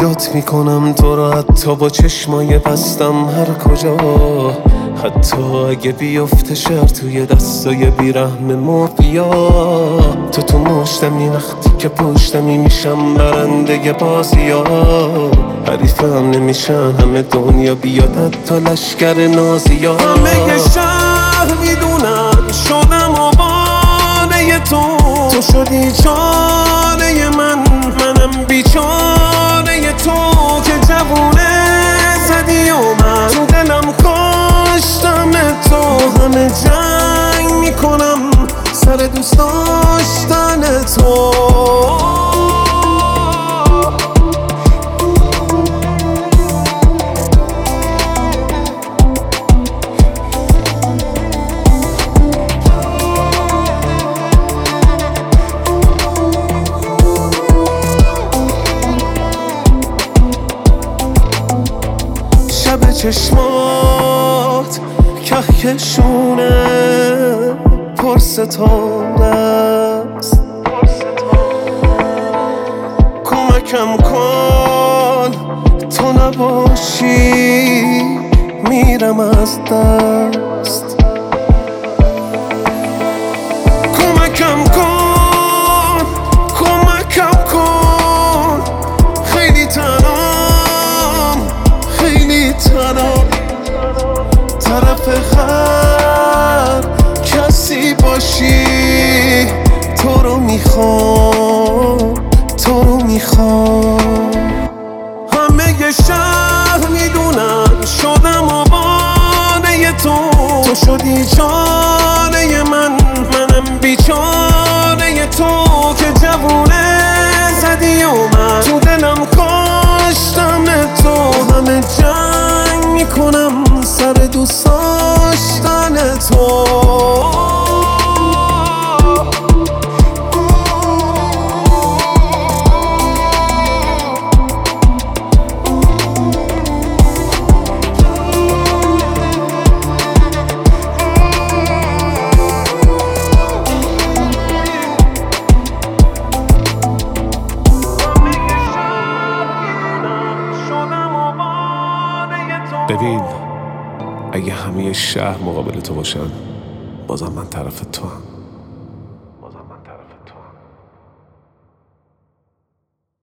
یاد میکنم تو رو حتی با چشمای بستم هر کجا، حتی اگه بیفته شهر توی دستای بیرحم مافیا. تو مشتمی وقتی که پشتمی میشم برنده بازیا، حریفم نمیشن همه دنیا بیاد حتی لشکر نازیا. همه شهر میدونن شدم آواره تو شدی چاره منم بیچاره تو که جوونه زدی و من تو دلم کاشتم تو. همه جنگ میکنم سر دوست داشتن تو. شب چشمات کهکشونه پر ستاره است، کمکم کن تو نباشی میرم از دست. کمکم کن خیلی تنام طرف هر کسی باشی. تو رو میخوام همه شهر میدونن شدم آواره تو شدی چاره منم بیچاره تو که جوونه زدی و من تو دلم کاشتم تو. همه جنگ میکنم سر دوست داشتن تو. ببین اگه همه شهر مقابل تو باشن بازم من طرف تو هم.